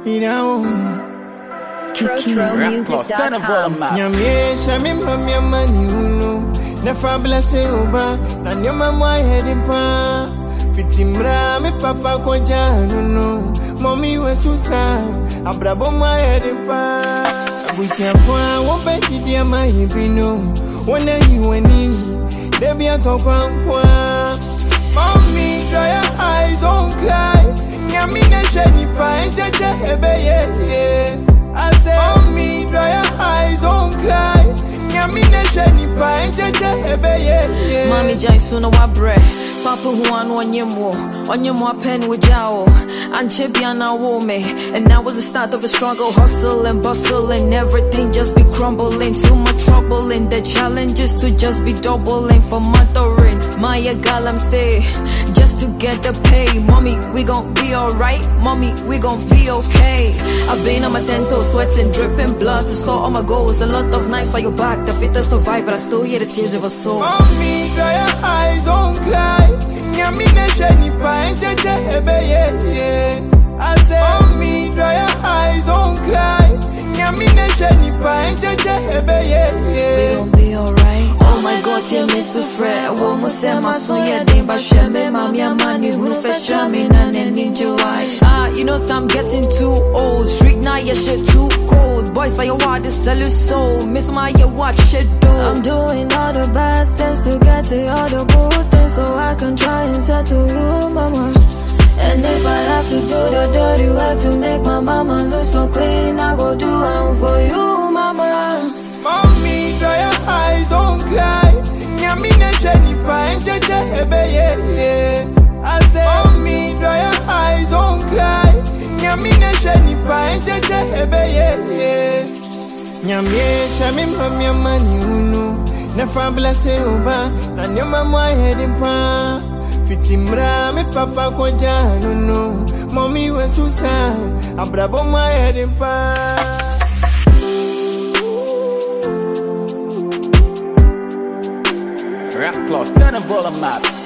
TroTroMusic.com. Nyamie shami mami amani uno. Nefa blesse oba. Na nyama mwa hedimpa. Fitimra me papa kwa janu. Mommy we susa. Abrabo mwa hedimpa. Abusia fwa wobe kidia mahibino. Wane yuweni. Debi atokwa nkwa. Mommy, dry your eyes, don't cry. Nyamine sheni pa enjeje hebe ye. I say, mommy, dry your eyes, don't cry. Nyamine sheni pa enjeje hebe ye. Mommy jai suna wa bre. Papa huan wanyemo pen with jao. And Chibiana wore me. And that was the start of a struggle. Hustle and bustle and everything just be crumbling. Too much trouble in the challenges to just be doubling for mothering. Maya galam say, just to get the pay. Mommy, we gon' be alright. Mommy, we gon' be okay. I've been on my tento, sweating, dripping blood to score all my goals. A lot of knives on your back, the fit to survive, but I still hear the tears of a soul. Mommy, dry your eyes, don't cry. Nyamine sheni pa enjeje hebe ye. I say, mommy, dry your eyes, don't cry. Nyamine sheni pa enjeje hebe ye. We gon' be alright. Oh my God, tell me so fret. Wo mo say my son ya din ba sheme mami amani who fe shame na ninja wise. You know so I'm getting too old. Street now your shit too cold. Boys like your water sell your soul. Miss my your watch shit do. I'm doing all the bad things to get to all the good things so I can try and settle you, mama. And if I have to do the dirty work to make my mama look so clean, I go do it for you, mama. Mommy, dry your eyes, don't cry. Nyamine sheni pa enjeje hebe ye. I say, mommy, dry your eyes, don't cry. Nyamine sheni pa enjeje hebe ye. Nyamie shami mami amani uno. Nefa blesse oba. Na nyama mwa hedimpa. Fitimra me papa kwa janu. Mommy we susa. Abrabo mwa hedimpa. Rap plus, turn the volume up.